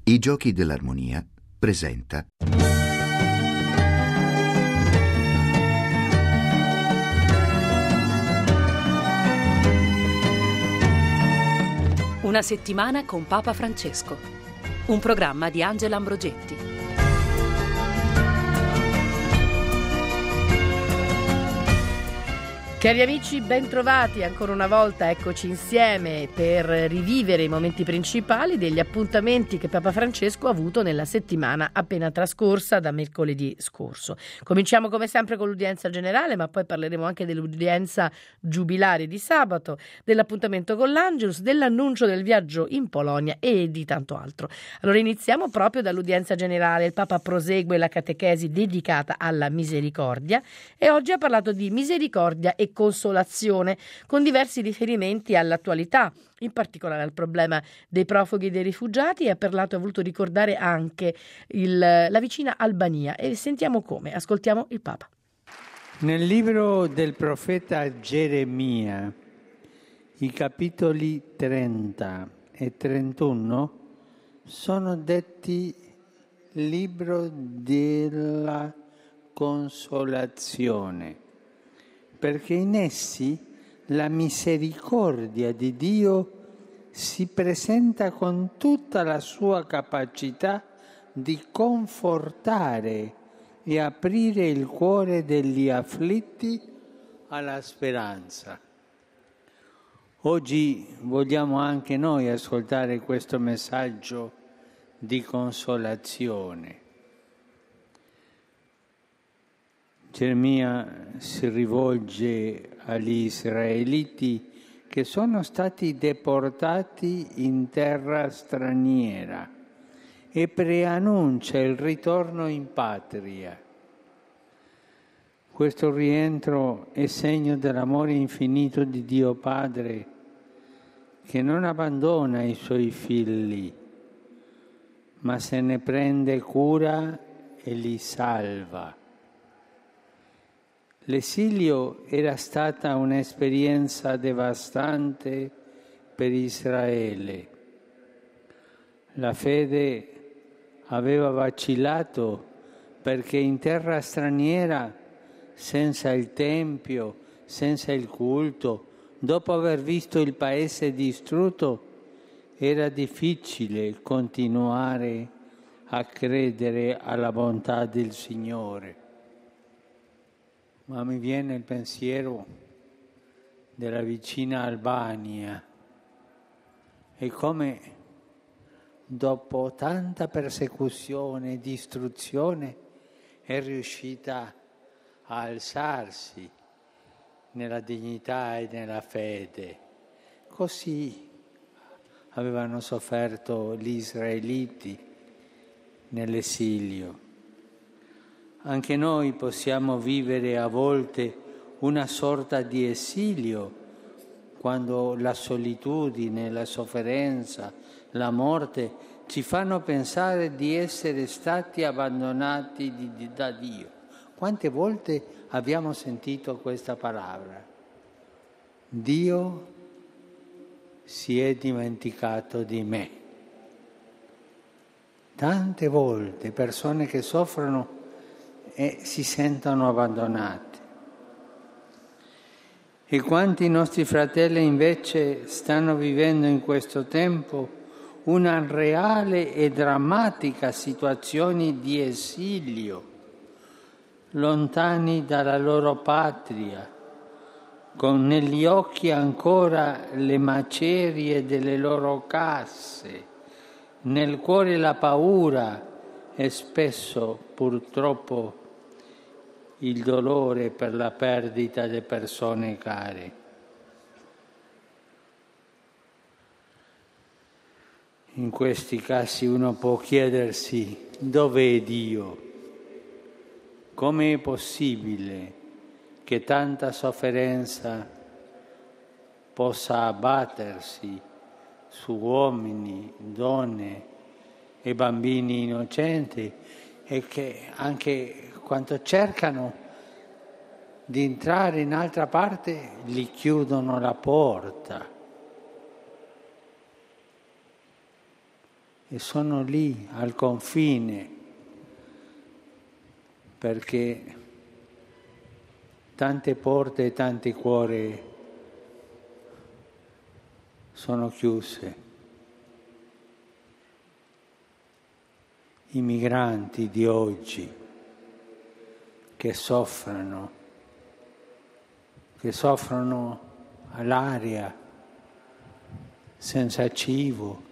I Giochi dell'Armonia presenta Una settimana con Papa Francesco, un programma di Angela Ambrogetti. Cari amici, ben trovati ancora una volta, eccoci insieme per rivivere i momenti principali degli appuntamenti che Papa Francesco ha avuto nella settimana appena trascorsa da mercoledì scorso. Cominciamo come sempre con l'udienza generale, ma poi parleremo anche dell'udienza giubilare di sabato, dell'appuntamento con l'Angelus, dell'annuncio del viaggio in Polonia e di tanto altro. Allora iniziamo proprio dall'udienza generale. Il Papa prosegue la catechesi dedicata alla misericordia e oggi ha parlato di misericordia e consolazione, con diversi riferimenti all'attualità, in particolare al problema dei profughi e dei rifugiati, e ha voluto ricordare anche la vicina Albania. E sentiamo come, ascoltiamo il Papa. Nel libro del profeta Geremia, i capitoli 30 e 31 sono detti libro della consolazione, perché in essi la misericordia di Dio si presenta con tutta la sua capacità di confortare e aprire il cuore degli afflitti alla speranza. Oggi vogliamo anche noi ascoltare questo messaggio di consolazione. Geremia si rivolge agli israeliti che sono stati deportati in terra straniera e preannuncia il ritorno in patria. Questo rientro è segno dell'amore infinito di Dio Padre, che non abbandona i suoi figli, ma se ne prende cura e li salva. L'esilio era stata un'esperienza devastante per Israele. La fede aveva vacillato perché in terra straniera, senza il Tempio, senza il culto, dopo aver visto il paese distrutto, era difficile continuare a credere alla bontà del Signore. Ma mi viene il pensiero della vicina Albania e come dopo tanta persecuzione e distruzione è riuscita a alzarsi nella dignità e nella fede. Così avevano sofferto gli israeliti nell'esilio. Anche noi possiamo vivere a volte una sorta di esilio quando la solitudine, la sofferenza, la morte ci fanno pensare di essere stati abbandonati da Dio. Quante volte abbiamo sentito questa parola? Dio si è dimenticato di me. Tante volte persone che soffrono e si sentono abbandonati. E quanti nostri fratelli invece stanno vivendo in questo tempo una reale e drammatica situazione di esilio, lontani dalla loro patria, con negli occhi ancora le macerie delle loro case, nel cuore la paura e spesso purtroppo il dolore per la perdita di persone care. In questi casi uno può chiedersi: dov'è Dio? Come è possibile che tanta sofferenza possa abbattersi su uomini, donne e bambini innocenti, e che anche quando cercano di entrare in altra parte gli chiudono la porta. e sono lì al confine, perché tante porte e tanti cuori sono chiuse. I migranti di oggi che soffrono all'aria, senza cibo,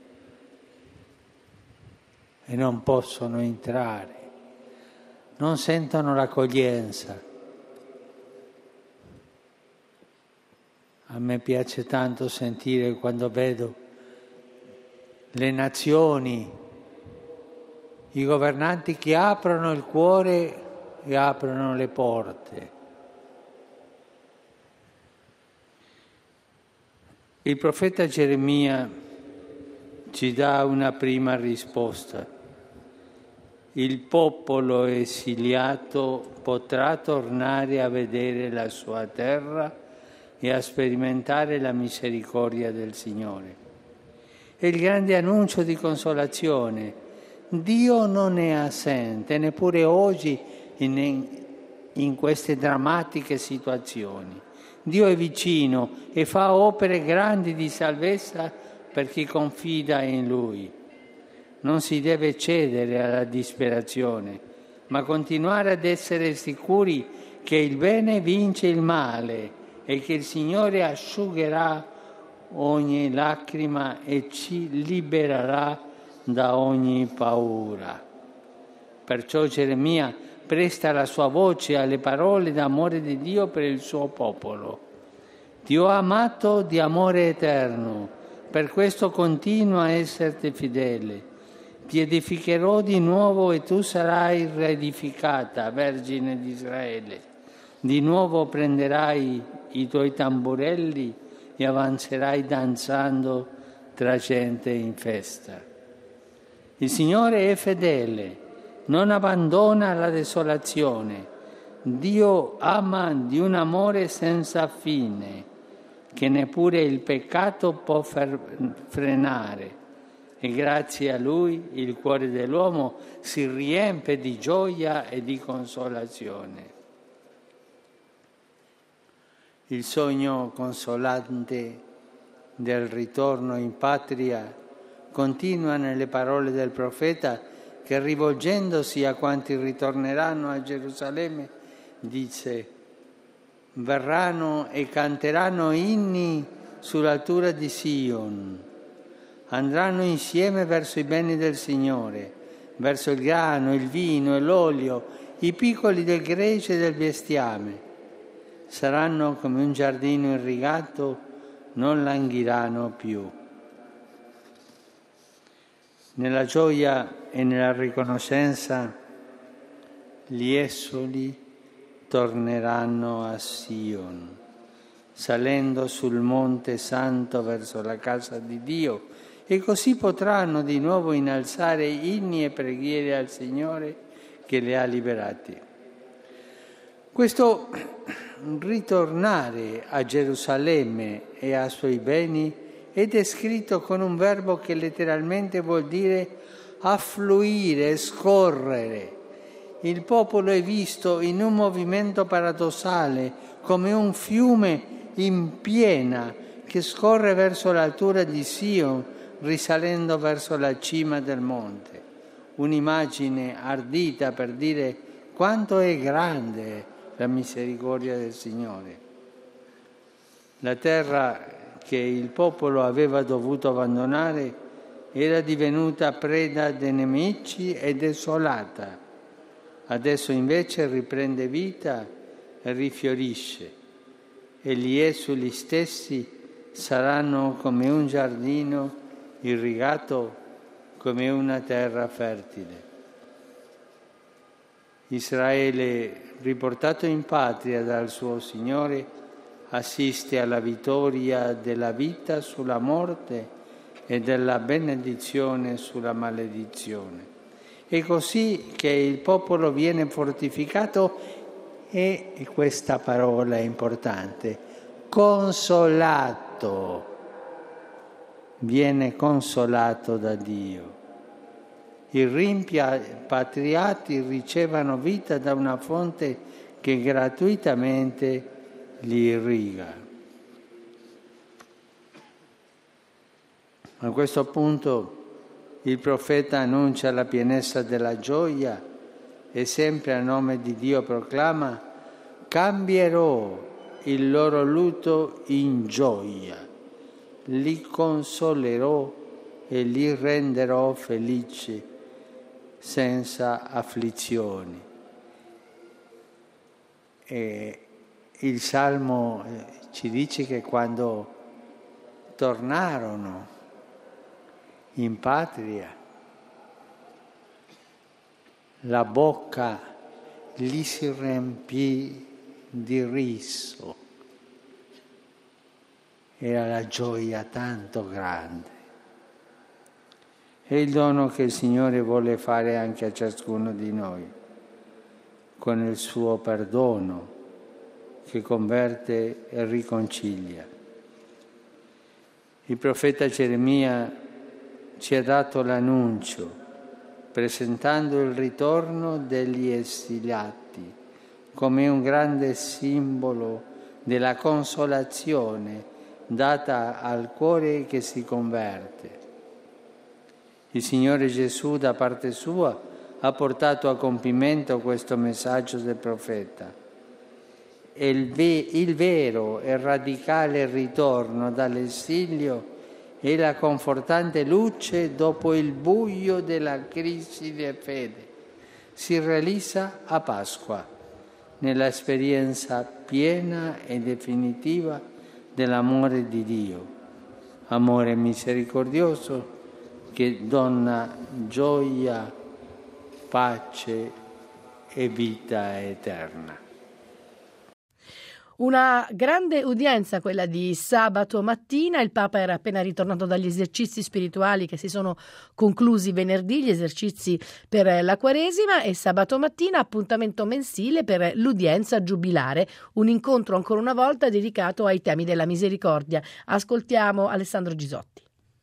e non possono entrare, non sentono l'accoglienza. A me piace tanto sentire quando vedo le nazioni, i governanti che aprono il cuore e aprono le porte. Il profeta Geremia ci dà una prima risposta. Il popolo esiliato potrà tornare a vedere la sua terra e a sperimentare la misericordia del Signore. E il grande annuncio di consolazione: Dio non è assente, neppure oggi in queste drammatiche situazioni. Dio è vicino e fa opere grandi di salvezza per chi confida in Lui. Non si deve cedere alla disperazione, ma continuare ad essere sicuri che il bene vince il male e che il Signore asciugherà ogni lacrima e ci libererà da ogni paura. Perciò Geremia presta la sua voce alle parole d'amore di Dio per il suo popolo. Ti ho amato di amore eterno, per questo continua a esserti fedele. Ti edificherò di nuovo e tu sarai riedificata, Vergine di Israele. Di nuovo prenderai i tuoi tamburelli e avanzerai danzando tra gente in festa. Il Signore è fedele, non abbandona la desolazione. Dio ama di un amore senza fine, che neppure il peccato può frenare. E grazie a Lui il cuore dell'uomo si riempie di gioia e di consolazione. Il sogno consolante del ritorno in patria continua nelle parole del profeta che, rivolgendosi a quanti ritorneranno a Gerusalemme, dice: verranno e canteranno inni sull'altura di Sion, andranno insieme verso i beni del Signore, verso il grano, il vino e l'olio, i piccoli del gregge e del bestiame. Saranno come un giardino irrigato, non languiranno più. Nella gioia e nella riconoscenza gli esuli torneranno a Sion, salendo sul monte santo verso la casa di Dio, e così potranno di nuovo innalzare inni e preghiere al Signore che li ha liberati. Questo ritornare a Gerusalemme e ai suoi beni è descritto con un verbo che letteralmente vuol dire affluire, scorrere. Il popolo è visto in un movimento paradossale, come un fiume in piena che scorre verso l'altura di Sion, risalendo verso la cima del monte. Un'immagine ardita per dire quanto è grande la misericordia del Signore. La terra che il popolo aveva dovuto abbandonare era divenuta preda dei nemici e desolata. Adesso invece riprende vita e rifiorisce, e gli esuli stessi saranno come un giardino irrigato, come una terra fertile. Israele, riportato in patria dal suo Signore, assiste alla vittoria della vita sulla morte e della benedizione sulla maledizione. È così che il popolo viene fortificato e questa parola è importante: consolato. Viene consolato da Dio. i rimpatriati ricevano vita da una fonte che gratuitamente li irriga. A questo punto il profeta annuncia la pienezza della gioia e sempre a nome di Dio proclama: cambierò il loro lutto in gioia, li consolerò e li renderò felici senza afflizioni. E il Salmo ci dice che quando tornarono in patria, la bocca gli si riempì di riso. Era la gioia tanto grande. È il dono che il Signore vuole fare anche a ciascuno di noi, con il suo perdono che converte e riconcilia. Il profeta Geremia ci ha dato l'annuncio, presentando il ritorno degli esiliati come un grande simbolo della consolazione data al cuore che si converte. Il Signore Gesù, da parte sua, ha portato a compimento questo messaggio del profeta. E il vero e radicale ritorno dall'esilio è la confortante luce dopo il buio della crisi di fede. Si realizza a Pasqua, nell'esperienza piena e definitiva dell'amore di Dio, amore misericordioso che dona gioia, pace e vita eterna. Una grande udienza quella di sabato mattina. Il Papa era appena ritornato dagli esercizi spirituali che si sono conclusi venerdì, gli esercizi per la Quaresima, e sabato mattina appuntamento mensile per l'udienza giubilare, un incontro ancora una volta dedicato ai temi della misericordia. Ascoltiamo Alessandro Gisotti.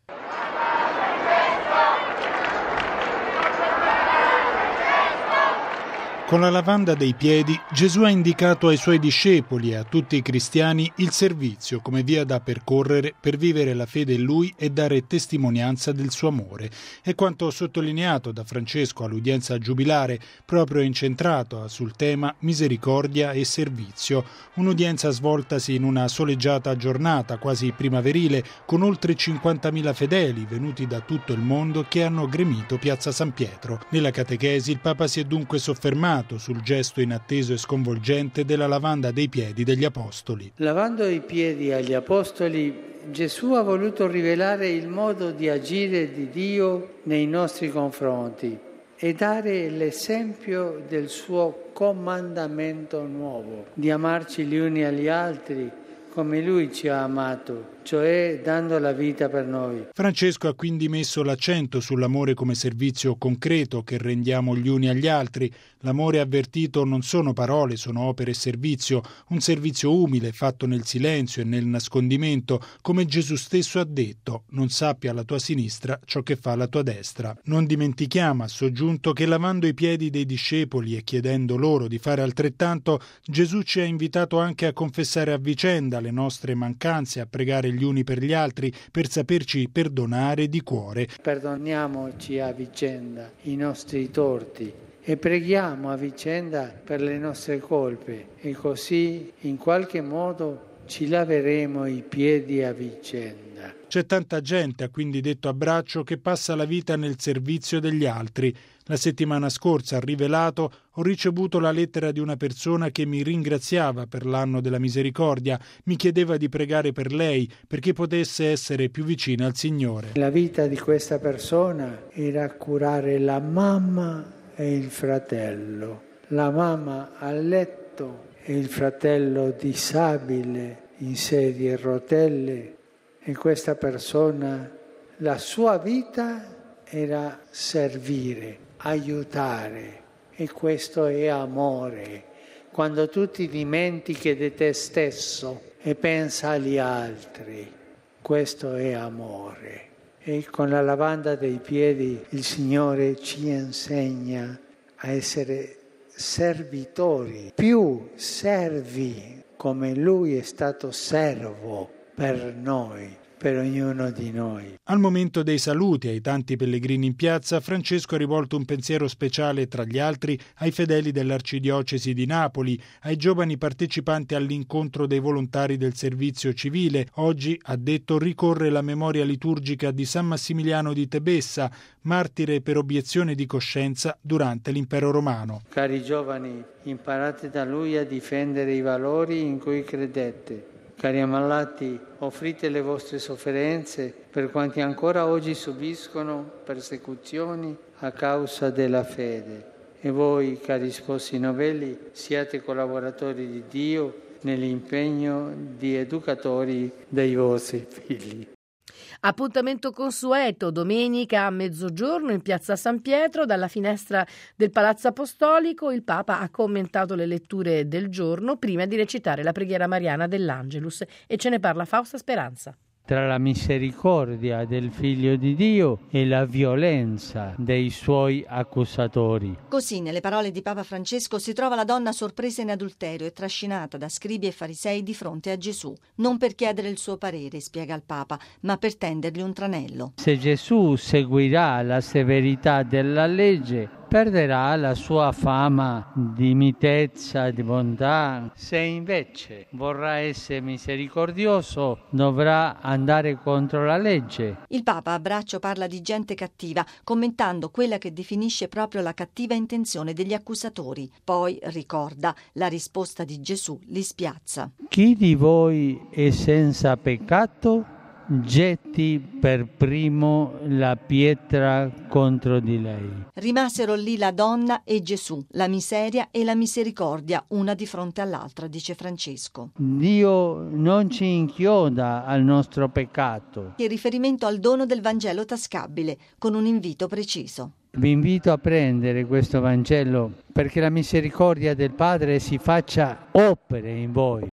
Con la lavanda dei piedi, Gesù ha indicato ai suoi discepoli e a tutti i cristiani il servizio come via da percorrere per vivere la fede in Lui e dare testimonianza del suo amore. È quanto sottolineato da Francesco all'udienza giubilare, proprio incentrato sul tema misericordia e servizio. Un'udienza svoltasi in una soleggiata giornata quasi primaverile, con oltre 50.000 fedeli venuti da tutto il mondo che hanno gremito Piazza San Pietro. Nella catechesi il Papa si è dunque soffermato sul gesto inatteso e sconvolgente della lavanda dei piedi degli apostoli. Lavando i piedi agli apostoli, Gesù ha voluto rivelare il modo di agire di Dio nei nostri confronti e dare l'esempio del suo comandamento nuovo, di amarci gli uni agli altri come Lui ci ha amato, cioè dando la vita per noi. Francesco ha quindi messo l'accento sull'amore come servizio concreto che rendiamo gli uni agli altri. L'amore avvertito non sono parole, sono opere e servizio, un servizio umile, fatto nel silenzio e nel nascondimento, come Gesù stesso ha detto: non sappia alla tua sinistra ciò che fa la tua destra. Non dimentichiamo, ha soggiunto, che lavando i piedi dei discepoli e chiedendo loro di fare altrettanto, Gesù ci ha invitato anche a confessare a vicenda le nostre mancanze, a pregare gli uni per gli altri, per saperci perdonare di cuore. Perdoniamoci a vicenda i nostri torti e preghiamo a vicenda per le nostre colpe, e così in qualche modo ci laveremo i piedi a vicenda. C'è tanta gente, ha quindi detto a Braccio, che passa la vita nel servizio degli altri. La settimana scorsa, ha rivelato, ho ricevuto la lettera di una persona che mi ringraziava per l'anno della misericordia, mi chiedeva di pregare per lei perché potesse essere più vicina al Signore. La vita di questa persona era curare la mamma e il fratello, la mamma a letto e il fratello disabile in sedia a rotelle, e questa persona, la sua vita era servire, aiutare, e questo è amore. Quando tu ti dimentichi di te stesso e pensa agli altri, questo è amore. E con la lavanda dei piedi il Signore ci insegna a essere servitori, più servi, come Lui è stato servo per noi, per ognuno di noi. Al momento dei saluti ai tanti pellegrini in piazza, Francesco ha rivolto un pensiero speciale, tra gli altri, ai fedeli dell'Arcidiocesi di Napoli, ai giovani partecipanti all'incontro dei volontari del servizio civile. Oggi, ha detto, ricorre la memoria liturgica di San Massimiliano di Tebessa, martire per obiezione di coscienza durante l'Impero Romano. Cari giovani, imparate da lui a difendere i valori in cui credete. Cari ammalati, offrite le vostre sofferenze per quanti ancora oggi subiscono persecuzioni a causa della fede. E voi, cari sposi novelli, siate collaboratori di Dio nell'impegno di educatori dei vostri figli. Appuntamento consueto domenica a mezzogiorno in piazza San Pietro. Dalla finestra del Palazzo Apostolico il Papa ha commentato le letture del giorno prima di recitare la preghiera mariana dell'Angelus, e ce ne parla Fausta Speranza. Tra la misericordia del Figlio di Dio e la violenza dei suoi accusatori. Così, nelle parole di Papa Francesco, si trova la donna sorpresa in adulterio e trascinata da scribi e farisei di fronte a Gesù, non per chiedere il suo parere, spiega il Papa, ma per tendergli un tranello. Se Gesù seguirà la severità della legge, perderà la sua fama di mitezza, di bontà. Se invece vorrà essere misericordioso, dovrà andare contro la legge. Il Papa a braccio parla di gente cattiva, commentando quella che definisce proprio la cattiva intenzione degli accusatori. Poi ricorda la risposta di Gesù, li spiazza. Chi di voi è senza peccato? Getti per primo la pietra contro di lei. Rimasero lì la donna e Gesù, la miseria e la misericordia, una di fronte all'altra, dice Francesco. Dio non ci inchioda al nostro peccato. In riferimento al dono del Vangelo tascabile, con un invito preciso. Vi invito a prendere questo Vangelo perché la misericordia del Padre si faccia opere in voi.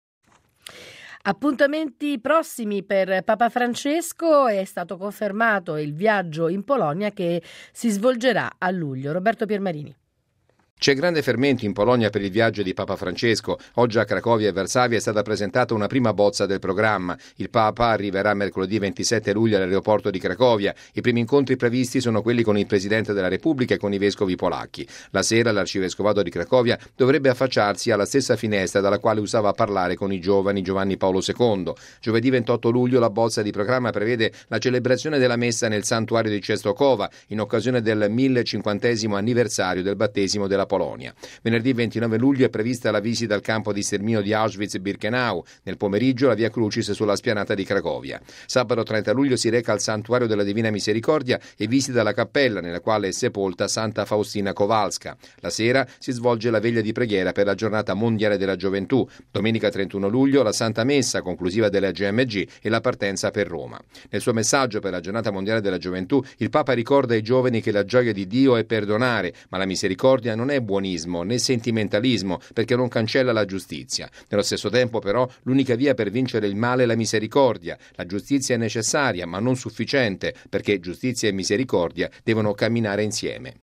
Appuntamenti prossimi per Papa Francesco. È stato confermato il viaggio in Polonia che si svolgerà a luglio. Roberto Piermarini. C'è grande fermento in Polonia per il viaggio di Papa Francesco. Oggi a Cracovia e Varsavia è stata presentata una prima bozza del programma. Il Papa arriverà mercoledì 27 luglio all'aeroporto di Cracovia. I primi incontri previsti sono quelli con il Presidente della Repubblica e con i vescovi polacchi. La sera l'Arcivescovato di Cracovia dovrebbe affacciarsi alla stessa finestra dalla quale usava parlare con i giovani Giovanni Paolo II. Giovedì 28 luglio la bozza di programma prevede la celebrazione della messa nel santuario di Częstochowa in occasione del 1050° anniversario del battesimo della Polonia. Venerdì 29 luglio è prevista la visita al campo di sterminio di Auschwitz-Birkenau. Nel pomeriggio la Via Crucis sulla spianata di Cracovia. Sabato 30 luglio si reca al Santuario della Divina Misericordia e visita la cappella nella quale è sepolta Santa Faustina Kowalska. La sera si svolge la veglia di preghiera per la Giornata Mondiale della Gioventù. Domenica 31 luglio la Santa Messa conclusiva della GMG e la partenza per Roma. Nel suo messaggio per la Giornata Mondiale della Gioventù il Papa ricorda ai giovani che la gioia di Dio è perdonare, ma la misericordia non è buonismo né sentimentalismo, perché non cancella la giustizia. Nello stesso tempo, però, l'unica via per vincere il male è la misericordia. La giustizia è necessaria, ma non sufficiente, perché giustizia e misericordia devono camminare insieme.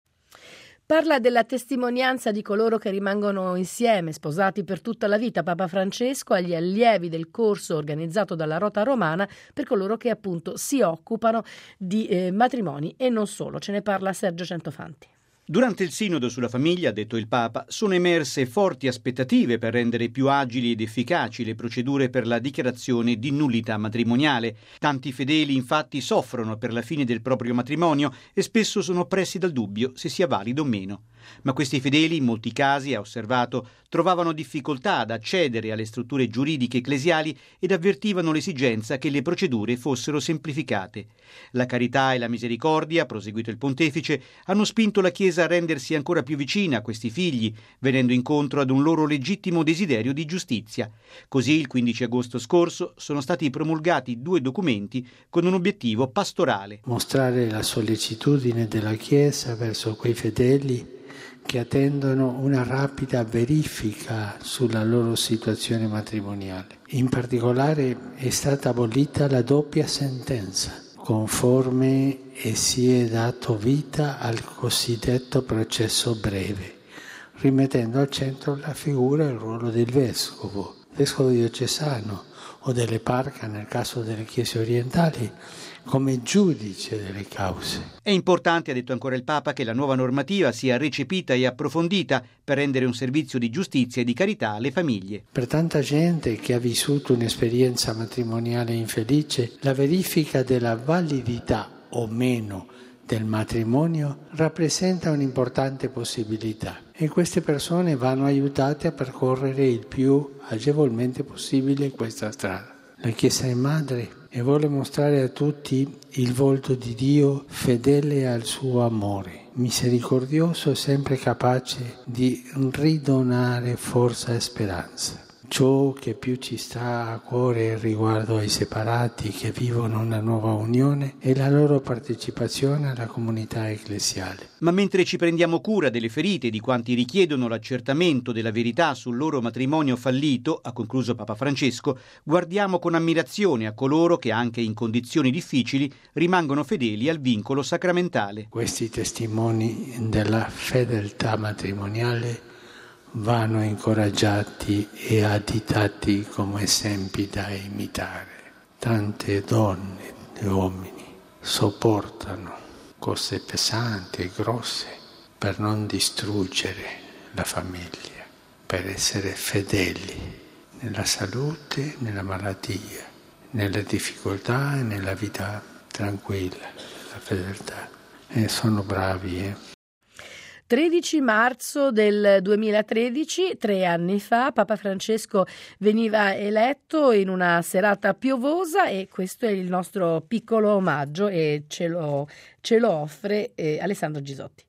Parla della testimonianza di coloro che rimangono insieme, sposati per tutta la vita, Papa Francesco agli allievi del corso organizzato dalla Rota Romana per coloro che appunto si occupano di matrimoni e non solo. Ce ne parla Sergio Centofanti. Durante il sinodo sulla famiglia, ha detto il Papa, sono emerse forti aspettative per rendere più agili ed efficaci le procedure per la dichiarazione di nullità matrimoniale. Tanti fedeli infatti soffrono per la fine del proprio matrimonio e spesso sono pressi dal dubbio se sia valido o meno. Ma questi fedeli, in molti casi, ha osservato, trovavano difficoltà ad accedere alle strutture giuridiche ecclesiali ed avvertivano l'esigenza che le procedure fossero semplificate. La carità e la misericordia, ha proseguito il pontefice, hanno spinto la Chiesa a rendersi ancora più vicina a questi figli, venendo incontro ad un loro legittimo desiderio di giustizia. Così, il 15 agosto scorso, sono stati promulgati 2 documenti con un obiettivo pastorale. Mostrare la sollecitudine della Chiesa verso quei fedeli che attendono una rapida verifica sulla loro situazione matrimoniale. In particolare è stata abolita la doppia sentenza. conforme e si è dato vita al cosiddetto processo breve, rimettendo al centro la figura e il ruolo del vescovo diocesano o dell'eparca nel caso delle chiese orientali, come giudice delle cause. È importante, ha detto ancora il Papa, che la nuova normativa sia recepita e approfondita per rendere un servizio di giustizia e di carità alle famiglie. Per tanta gente che ha vissuto un'esperienza matrimoniale infelice, la verifica della validità o meno del matrimonio rappresenta un'importante possibilità e queste persone vanno aiutate a percorrere il più agevolmente possibile questa strada. La Chiesa è madre e vuole mostrare a tutti il volto di Dio fedele al suo amore, misericordioso e sempre capace di ridonare forza e speranza. Ciò che più ci sta a cuore riguardo ai separati che vivono una nuova unione è la loro partecipazione alla comunità ecclesiale. Ma mentre ci prendiamo cura delle ferite di quanti richiedono l'accertamento della verità sul loro matrimonio fallito, ha concluso Papa Francesco, guardiamo con ammirazione a coloro che anche in condizioni difficili rimangono fedeli al vincolo sacramentale. Questi testimoni della fedeltà matrimoniale vanno incoraggiati e additati come esempi da imitare. Tante donne e uomini sopportano cose pesanti e grosse per non distruggere la famiglia, per essere fedeli nella salute, nella malattia, nelle difficoltà e nella vita tranquilla, la fedeltà. E sono bravi, 13 marzo del 2013, 3 anni fa, Papa Francesco veniva eletto in una serata piovosa e questo è il nostro piccolo omaggio e ce lo offre Alessandro Gisotti.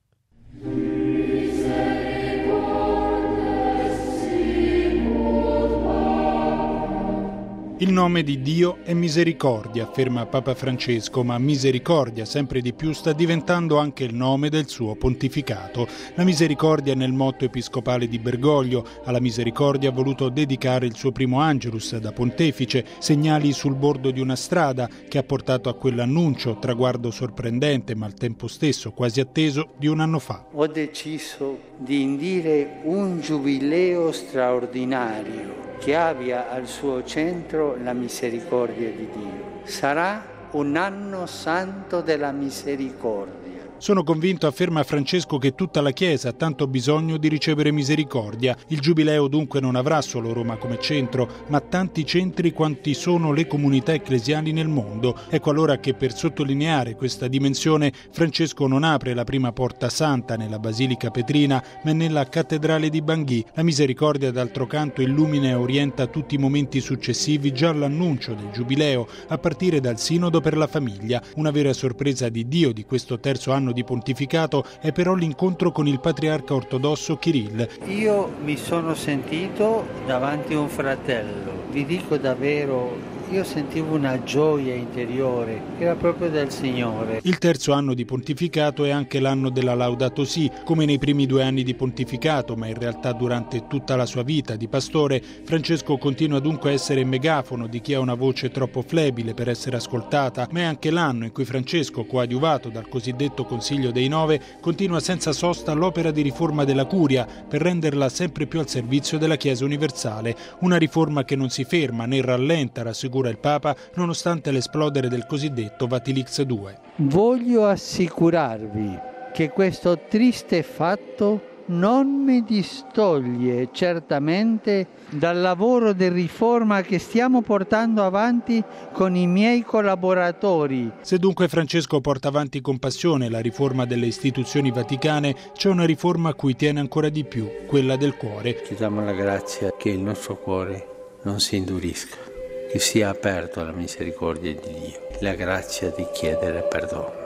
Il nome di Dio è misericordia, afferma Papa Francesco, ma misericordia sempre di più sta diventando anche il nome del suo pontificato. La misericordia è nel motto episcopale di Bergoglio. Alla misericordia ha voluto dedicare il suo primo Angelus da pontefice, segnali sul bordo di una strada che ha portato a quell'annuncio, traguardo sorprendente ma al tempo stesso quasi atteso, di un anno fa. Ho deciso di indire un giubileo straordinario che abbia al suo centro la misericordia di Dio. Sarà un anno santo della misericordia. Sono convinto, afferma Francesco, che tutta la Chiesa ha tanto bisogno di ricevere misericordia. Il Giubileo dunque non avrà solo Roma come centro, ma tanti centri quanti sono le comunità ecclesiali nel mondo. Ecco allora che per sottolineare questa dimensione Francesco non apre la prima porta santa nella Basilica Petrina, ma nella Cattedrale di Bangui. La misericordia, d'altro canto, illumina e orienta tutti i momenti successivi già all'annuncio del Giubileo, a partire dal Sinodo per la famiglia. Una vera sorpresa di Dio di questo terzo anno di pontificato è però l'incontro con il patriarca ortodosso Kirill. Io mi sono sentito davanti a un fratello, vi dico davvero, io sentivo una gioia interiore, era proprio del Signore. Il terzo anno di pontificato è anche l'anno della Laudato Si, come nei primi 2 anni di pontificato, ma in realtà durante tutta la sua vita di pastore, Francesco continua dunque a essere megafono di chi ha una voce troppo flebile per essere ascoltata, ma è anche l'anno in cui Francesco, coadiuvato dal cosiddetto Consiglio dei 9, continua senza sosta l'opera di riforma della Curia per renderla sempre più al servizio della Chiesa universale, una riforma che non si ferma né rallenta, rassicura il Papa, nonostante l'esplodere del cosiddetto Vatilix II. Voglio assicurarvi che questo triste fatto non mi distoglie certamente dal lavoro di riforma che stiamo portando avanti con i miei collaboratori. Se dunque Francesco porta avanti con passione la riforma delle istituzioni vaticane, c'è una riforma a cui tiene ancora di più, quella del cuore. Chiediamo la grazia che il nostro cuore non si indurisca, che sia aperto alla misericordia di Dio, la grazia di chiedere perdono.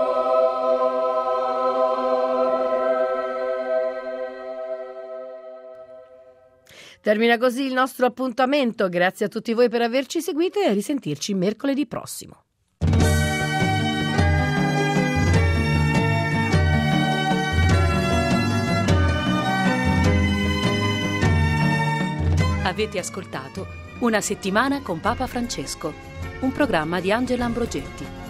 Termina così il nostro appuntamento. Grazie a tutti voi per averci seguito e a risentirci mercoledì prossimo. Avete ascoltato Una settimana con Papa Francesco, un programma di Angela Ambrogetti.